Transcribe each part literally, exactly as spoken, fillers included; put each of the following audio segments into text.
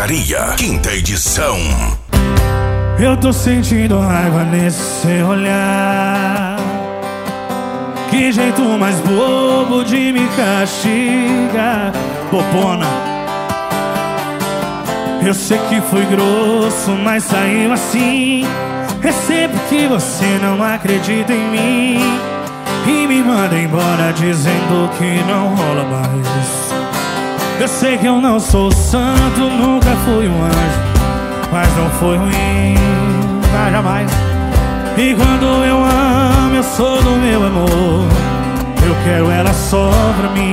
Pescaria, quinta edição. Eu tô sentindo raiva nesse seu olhar. Que jeito mais bobo de me castigar, bobona. Eu sei que fui grosso, mas saiu assim. Recebo que você não acredita em mim e me manda embora dizendo que não rola mais. Eu sei que eu não sou santo, nunca fui um anjo, mas não foi ruim, mas jamais. E quando eu amo, eu sou do meu amor, eu quero ela só pra mim.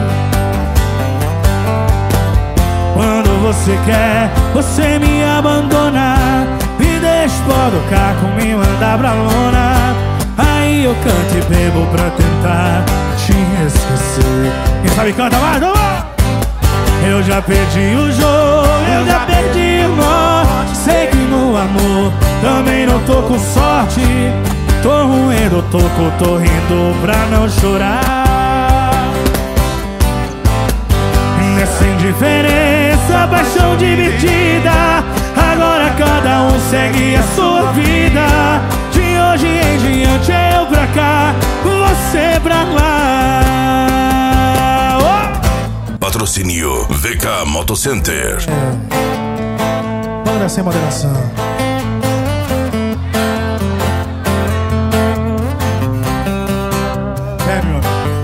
Quando você quer, você me abandona, me deixa bodocar, me mandar pra lona. Aí eu canto e bebo pra tentar te esquecer. Quem sabe canta mais, vamos! Eu já perdi o jogo, eu já perdi o norte. Sei que no amor também não tô com sorte. Tô ruendo, tô, tô rindo pra não chorar. Nessa indiferença, paixão dividida, agora cada um segue a sua vida. De hoje em diante eu pra cá, você pra lá. Patrocínio V K Motocenter. É. Bora sem moderação. É, meu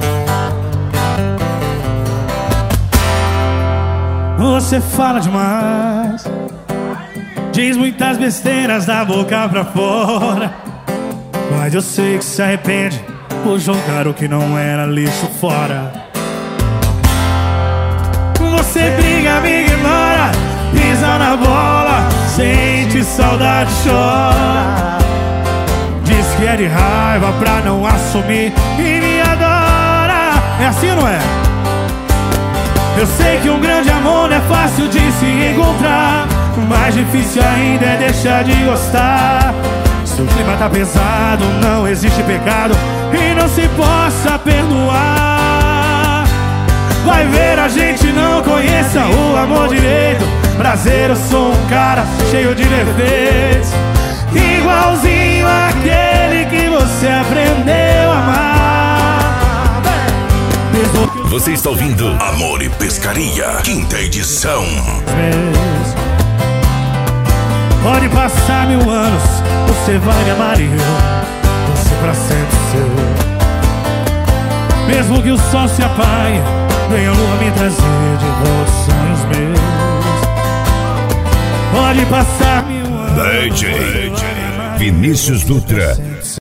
amigo. Você fala demais, diz muitas besteiras da boca pra fora, mas eu sei que se arrepende por jogar o que não era lixo fora. Você briga, me ignora, pisa na bola, sente saudade, chora. Diz que é de raiva pra não assumir e me adora. É assim ou não é? Eu sei que um grande amor não é fácil de se encontrar, mais difícil ainda é deixar de gostar. Se o clima tá pesado, não existe pecado e não se possa perdoar. Vai ver, a gente não conheça o amor direito. Prazer, eu sou um cara cheio de defeitos, igualzinho àquele que você aprendeu a amar. Você está ouvindo Amor e Pescaria, quinta edição. Pode passar mil anos, você vai me amar e eu, você pra sempre seu. Mesmo que o sol se apague, vem a lua me trazer de volta sonhos meus. Pode passar mil anos, D J Vinícius Dutra.